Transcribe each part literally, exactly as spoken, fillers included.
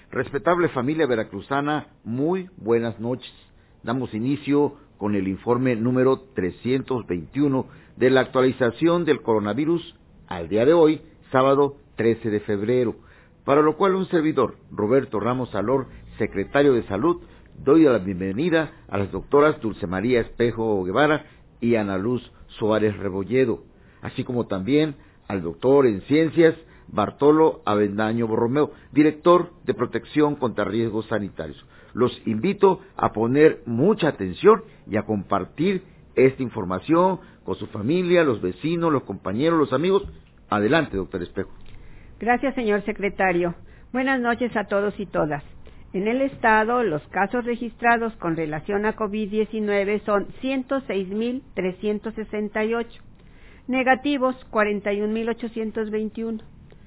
Respetable familia veracruzana, muy buenas noches. Damos inicio con el informe número trescientos veintiuno de la actualización del coronavirus al día de hoy, sábado trece de febrero, para lo cual un servidor, Roberto Ramos Alor, secretario de Salud, doy la bienvenida a las doctoras Dulce María Espejo Guevara y Ana Luz Suárez Rebolledo, así como también al doctor en Ciencias Bartolo Avendaño Borromeo, director de Protección contra Riesgos Sanitarios. Los invito a poner mucha atención y a compartir esta información con su familia, los vecinos, los compañeros, los amigos. Adelante, doctor Espejo. Gracias, señor secretario. Buenas noches a todos y todas. En el estado, los casos registrados con relación a COVID diecinueve son ciento seis mil trescientos sesenta y ocho, negativos cuarenta y un mil ochocientos veintiuno,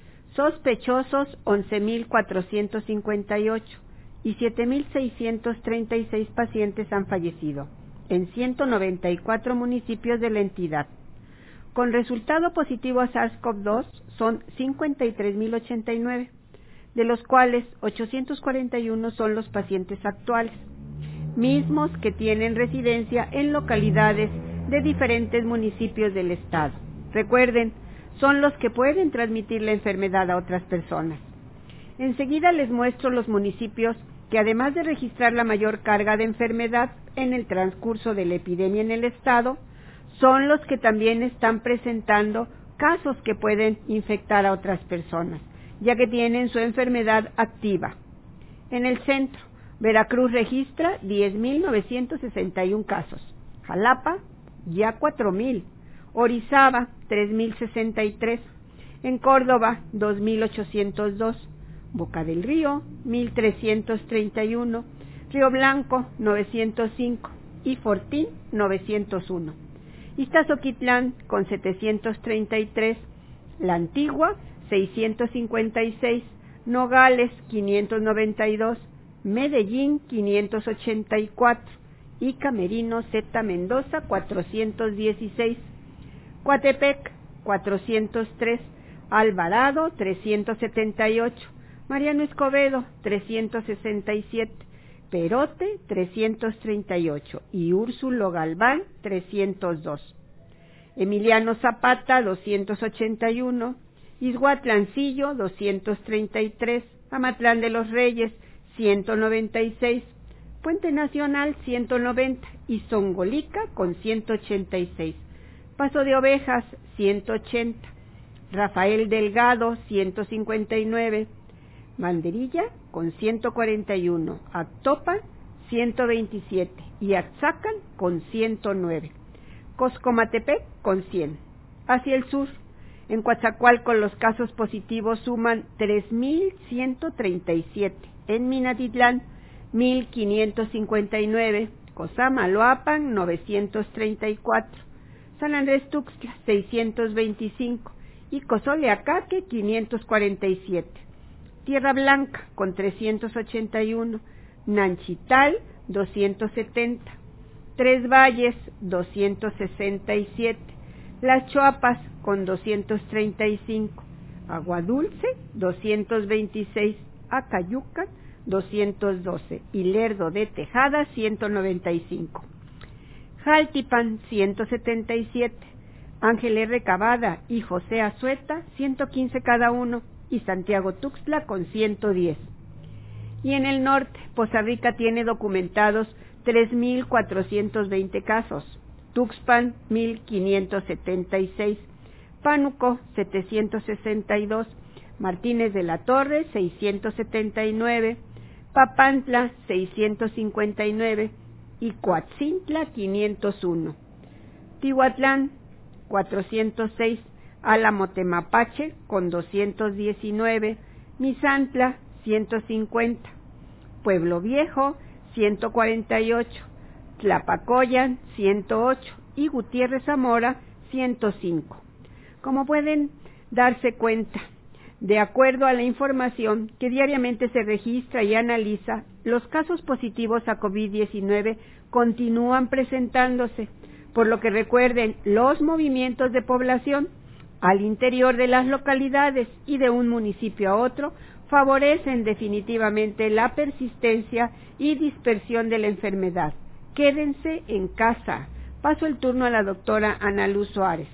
sospechosos once mil cuatrocientos cincuenta y ocho y siete mil seiscientos treinta y seis pacientes han fallecido en ciento noventa y cuatro municipios de la entidad. Con resultado positivo a SARS-CoV dos son cincuenta y tres mil ochenta y nueve, de los cuales ochocientos cuarenta y uno son los pacientes actuales, mismos que tienen residencia en localidades de diferentes municipios del estado. Recuerden, son los que pueden transmitir la enfermedad a otras personas. Enseguida les muestro los municipios que, además de registrar la mayor carga de enfermedad en el transcurso de la epidemia en el estado, son los que también están presentando casos que pueden infectar a otras personas, ya que tienen su enfermedad activa. En el centro, Veracruz registra diez mil novecientos sesenta y uno casos, Jalapa ya cuatro mil, Orizaba tres mil sesenta y tres, en Córdoba dos mil ochocientos dos, Boca del Río mil trescientos treinta y uno, Río Blanco novecientos cinco y Fortín novecientos uno. Iztazoquitlán con setecientos treinta y tres, La Antigua seiscientos cincuenta y seis, Nogales quinientos noventa y dos, Medellín quinientos ochenta y cuatro y Camerino Zeta Mendoza cuatrocientos dieciséis, Coatepec cuatrocientos tres, Alvarado trescientos setenta y ocho, Mariano Escobedo trescientos sesenta y siete, Perote trescientos treinta y ocho y Úrsulo Galván trescientos dos, Emiliano Zapata doscientos ochenta y uno, Izhuatlancillo doscientos treinta y tres, Amatlán de los Reyes ciento noventa y seis, Puente Nacional ciento noventa y Zongolica con ciento ochenta y seis, Paso de Ovejas ciento ochenta, Rafael Delgado ciento cincuenta y nueve, Banderilla con ciento cuarenta y uno, Actopan ciento veintisiete y Axacan con ciento nueve, Coscomatepec con cien. Hacia el sur, en Coatzacoalcos los casos positivos suman tres mil ciento treinta y siete, en Minatitlán mil quinientos cincuenta y nueve, Cosamaloapan novecientos treinta y cuatro, San Andrés Tuxtla seiscientos veinticinco y Cozoleacaque quinientos cuarenta y siete, Tierra Blanca con trescientos ochenta y uno, Nanchital doscientos setenta, Tres Valles doscientos sesenta y siete, Las Choapas con doscientos treinta y cinco, Aguadulce doscientos veintiséis, Acayucan doscientos doce y Lerdo de Tejada ciento noventa y cinco, Jaltipan ciento setenta y siete, Ángel R. Cavada y José Azueta ciento quince cada uno y Santiago Tuxtla con ciento diez. Y en el norte, Poza Rica tiene documentados tres mil cuatrocientos veinte casos, Tuxpan mil quinientos setenta y seis, Pánuco setecientos sesenta y dos, Martínez de la Torre seiscientos setenta y nueve, Papantla seiscientos cincuenta y nueve y Coatzintla quinientos uno, Tihuatlán cuatrocientos seis, Álamo Temapache con doscientos diecinueve, Misantla ciento cincuenta, Pueblo Viejo ciento cuarenta y ocho, Tlapacoyan ciento ocho y Gutiérrez Zamora ciento cinco. Como pueden darse cuenta, de acuerdo a la información que diariamente se registra y analiza, los casos positivos a COVID diecinueve continúan presentándose, por lo que recuerden los movimientos de población al interior de las localidades y de un municipio a otro favorecen definitivamente la persistencia y dispersión de la enfermedad. Quédense en casa. Paso el turno a la doctora Ana Luz Suárez.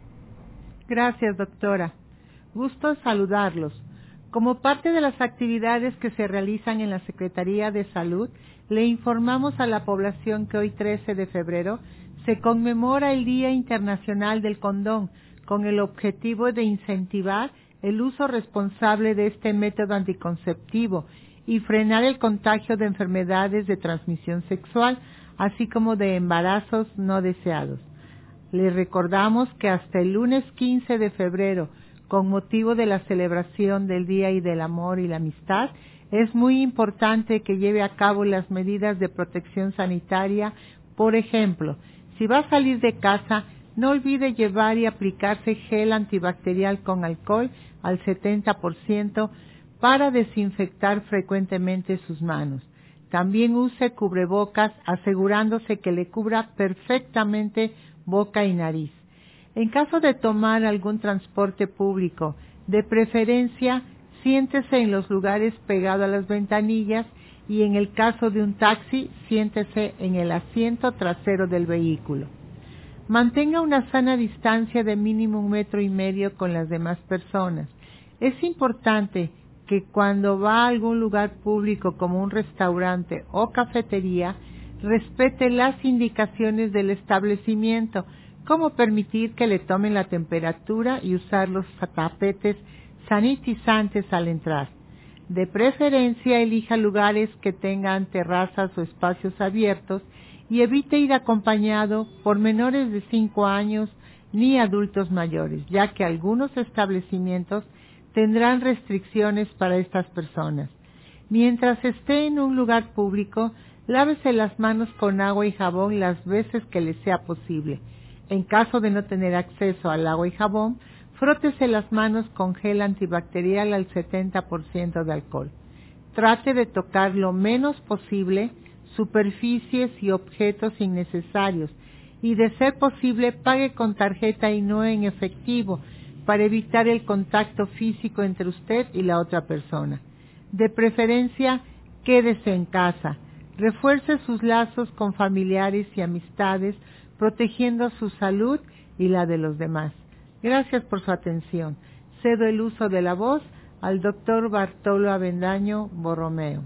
Gracias, doctora. Gusto saludarlos. Como parte de las actividades que se realizan en la Secretaría de Salud, le informamos a la población que hoy trece de febrero se conmemora el Día Internacional del Condón, con el objetivo de incentivar el uso responsable de este método anticonceptivo y frenar el contagio de enfermedades de transmisión sexual, así como de embarazos no deseados. Les recordamos que hasta el lunes quince de febrero, con motivo de la celebración del Día y del Amor y la Amistad, es muy importante que lleve a cabo las medidas de protección sanitaria. Por ejemplo, si va a salir de casa, no olvide llevar y aplicarse gel antibacterial con alcohol al setenta por ciento para desinfectar frecuentemente sus manos. También use cubrebocas, asegurándose que le cubra perfectamente boca y nariz. En caso de tomar algún transporte público, de preferencia, siéntese en los lugares pegados a las ventanillas y en el caso de un taxi, siéntese en el asiento trasero del vehículo. Mantenga una sana distancia de mínimo un metro y medio con las demás personas. Es importante que cuando va a algún lugar público como un restaurante o cafetería, respete las indicaciones del establecimiento, como permitir que le tomen la temperatura y usar los tapetes sanitizantes al entrar. De preferencia, elija lugares que tengan terrazas o espacios abiertos y evite ir acompañado por menores de cinco años ni adultos mayores, ya que algunos establecimientos tendrán restricciones para estas personas. Mientras esté en un lugar público, lávese las manos con agua y jabón las veces que le sea posible. En caso de no tener acceso al agua y jabón, frótese las manos con gel antibacterial al setenta por ciento de alcohol. Trate de tocar lo menos posible superficies y objetos innecesarios y, de ser posible, pague con tarjeta y no en efectivo para evitar el contacto físico entre usted y la otra persona. De preferencia, quédese en casa. Refuerce sus lazos con familiares y amistades, protegiendo su salud y la de los demás. Gracias por su atención. Cedo el uso de la voz al doctor Bartolo Avendaño Borromeo.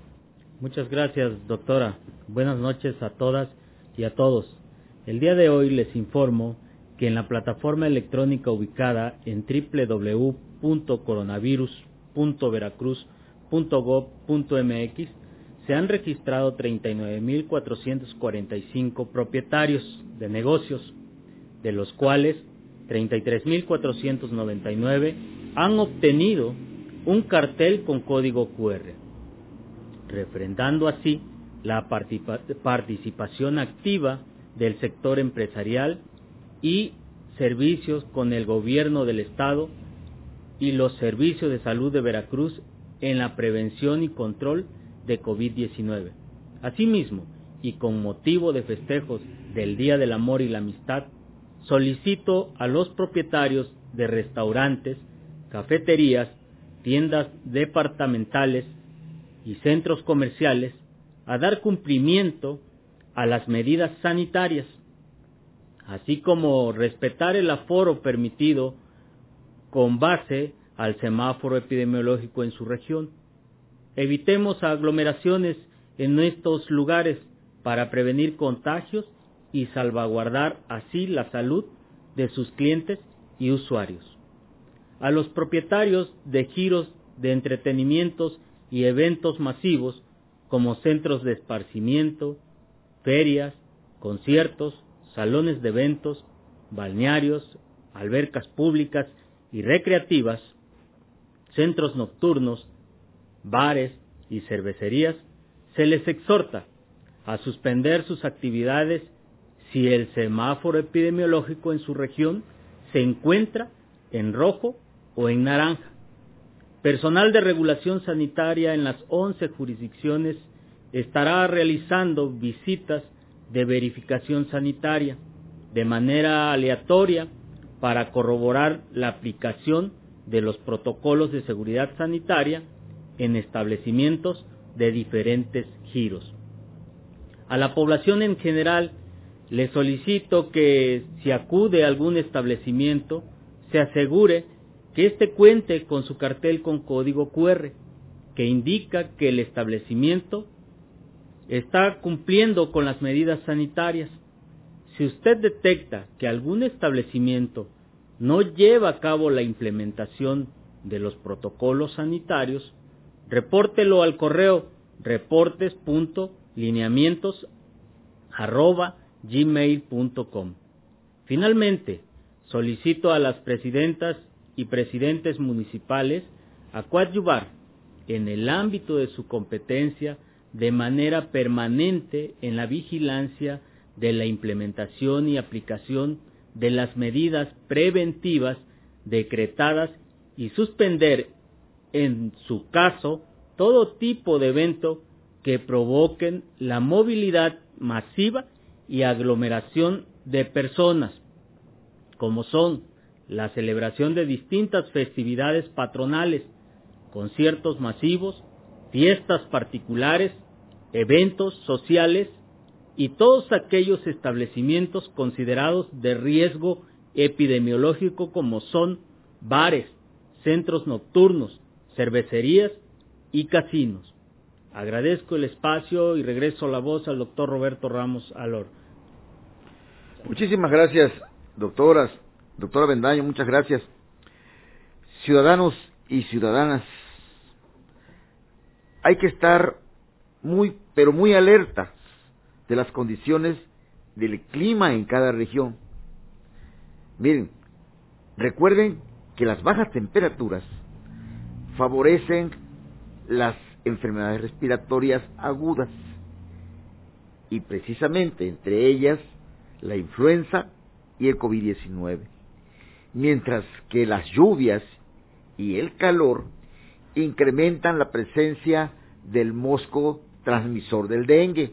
Muchas gracias, doctora. Buenas noches a todas y a todos. El día de hoy les informo que en la plataforma electrónica ubicada en doble u doble u doble u punto coronavirus punto veracruz punto gob punto m x se han registrado treinta y nueve mil cuatrocientos cuarenta y cinco propietarios de negocios, de los cuales treinta y tres mil cuatrocientos noventa y nueve han obtenido un cartel con código cu erre, refrendando así la participa- participación activa del sector empresarial y servicios con el gobierno del estado y los servicios de salud de Veracruz en la prevención y control de covid diecinueve. Asimismo, y con motivo de festejos del Día del Amor y la Amistad, solicito a los propietarios de restaurantes, cafeterías, tiendas departamentales y centros comerciales a dar cumplimiento a las medidas sanitarias, así como respetar el aforo permitido con base al semáforo epidemiológico en su región. Evitemos aglomeraciones en estos lugares para prevenir contagios y salvaguardar así la salud de sus clientes y usuarios. A los propietarios de giros de entretenimientos y eventos masivos como centros de esparcimiento, ferias, conciertos, salones de eventos, balnearios, albercas públicas y recreativas, centros nocturnos, bares y cervecerías, se les exhorta a suspender sus actividades si el semáforo epidemiológico en su región se encuentra en rojo o en naranja. Personal de regulación sanitaria en las once jurisdicciones estará realizando visitas de verificación sanitaria de manera aleatoria para corroborar la aplicación de los protocolos de seguridad sanitaria en establecimientos de diferentes giros. A la población en general, le solicito que si acude a algún establecimiento, se asegure que éste cuente con su cartel con código cu erre, que indica que el establecimiento está cumpliendo con las medidas sanitarias. Si usted detecta que algún establecimiento no lleva a cabo la implementación de los protocolos sanitarios, repórtelo al correo reportes punto lineamientos arroba gmail punto com. Finalmente, solicito a las presidentas y presidentes municipales a coadyuvar en el ámbito de su competencia de manera permanente en la vigilancia de la implementación y aplicación de las medidas preventivas decretadas y suspender, en su caso, todo tipo de evento que provoquen la movilidad masiva y aglomeración de personas, como son la celebración de distintas festividades patronales, conciertos masivos, fiestas particulares, eventos sociales y todos aquellos establecimientos considerados de riesgo epidemiológico como son bares, centros nocturnos, cervecerías y casinos. Agradezco el espacio y regreso la voz al doctor Roberto Ramos Alor. Muchísimas gracias, doctoras, doctora Bendaño, muchas gracias. Ciudadanos y ciudadanas, hay que estar muy, pero muy alerta de las condiciones del clima en cada región. Miren, recuerden que las bajas temperaturas favorecen las enfermedades respiratorias agudas y precisamente entre ellas la influenza y el covid diecinueve, mientras que las lluvias y el calor incrementan la presencia del mosco transmisor del dengue.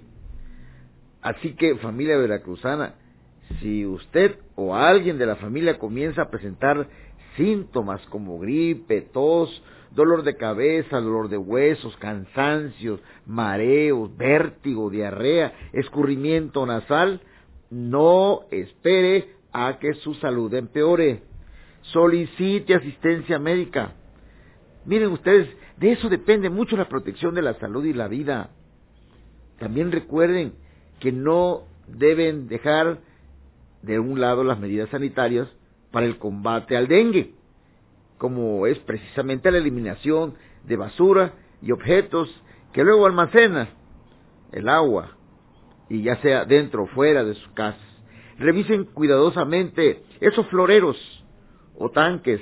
Así que, familia veracruzana, si usted o alguien de la familia comienza a presentar síntomas como gripe, tos, dolor de cabeza, dolor de huesos, cansancios, mareos, vértigo, diarrea, escurrimiento nasal, no espere a que su salud empeore. Solicite asistencia médica. Miren ustedes, de eso depende mucho la protección de la salud y la vida. También recuerden que no deben dejar de un lado las medidas sanitarias para el combate al dengue, como es precisamente la eliminación de basura y objetos que luego almacena el agua, y ya sea dentro o fuera de sus casas. Revisen cuidadosamente esos floreros o tanques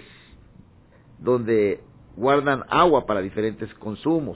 donde guardan agua para diferentes consumos.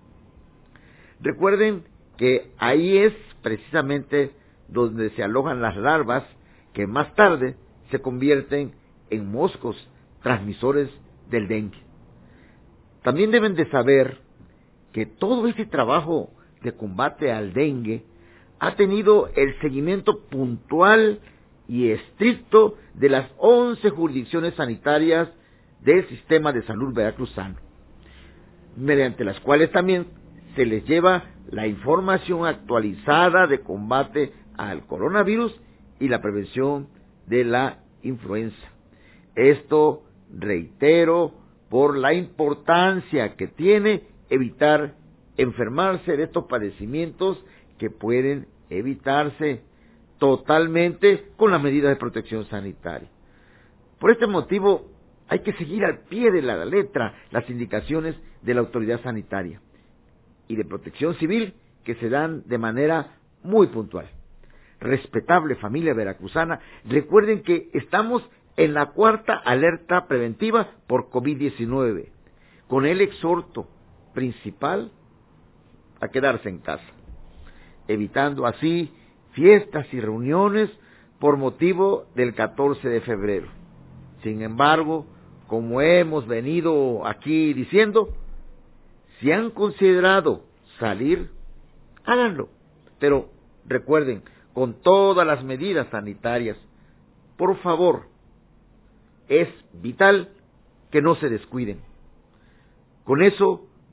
Recuerden que ahí es precisamente donde se alojan las larvas que más tarde se convierten en moscos transmisores del dengue. También deben de saber que todo este trabajo de combate al dengue ha tenido el seguimiento puntual y estricto de las once jurisdicciones sanitarias del sistema de salud veracruzano, mediante las cuales también se les lleva la información actualizada de combate al coronavirus y la prevención de la influenza. Esto, reitero, por la importancia que tiene evitar enfermarse de estos padecimientos que pueden evitarse totalmente con las medidas de protección sanitaria. Por este motivo, hay que seguir al pie de la letra las indicaciones de la autoridad sanitaria y de protección civil que se dan de manera muy puntual. Respetable familia veracruzana, recuerden que estamos en la cuarta alerta preventiva por covid diecinueve, con el exhorto principal a quedarse en casa, evitando así fiestas y reuniones por motivo del catorce de febrero. Sin embargo, como hemos venido aquí diciendo, si han considerado salir, háganlo, pero recuerden, con todas las medidas sanitarias, por favor, es vital que no se descuiden. Con eso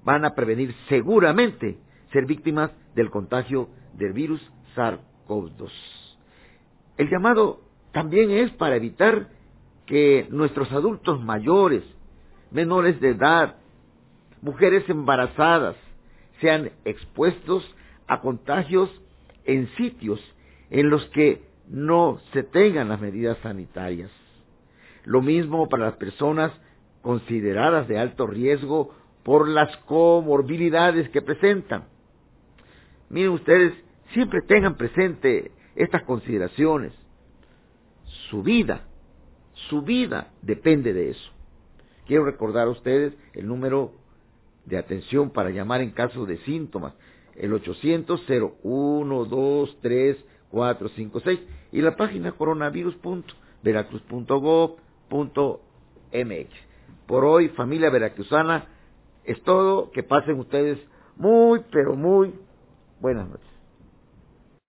van a prevenir seguramente ser víctimas del contagio del virus SARS-CoV dos. El llamado también es para evitar que nuestros adultos mayores, menores de edad, mujeres embarazadas, sean expuestos a contagios en sitios en los que no se tengan las medidas sanitarias. Lo mismo para las personas consideradas de alto riesgo por las comorbilidades que presentan. Miren ustedes, siempre tengan presente estas consideraciones. Su vida, su vida depende de eso. Quiero recordar a ustedes el número de atención para llamar en caso de síntomas, el ochocientos cero uno dos tres cuatro cinco seis, y la página coronavirus punto veracruz punto gov punto mx. Por hoy, familia veracruzana, es todo. Que pasen ustedes muy, pero muy buenas noches.